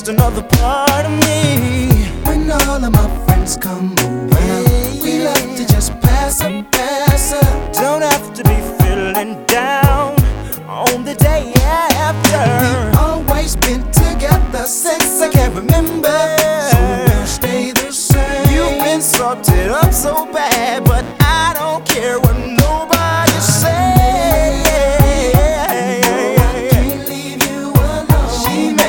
just another part of me. When all of my friends come around, we love to just pass up. Don't have to be feeling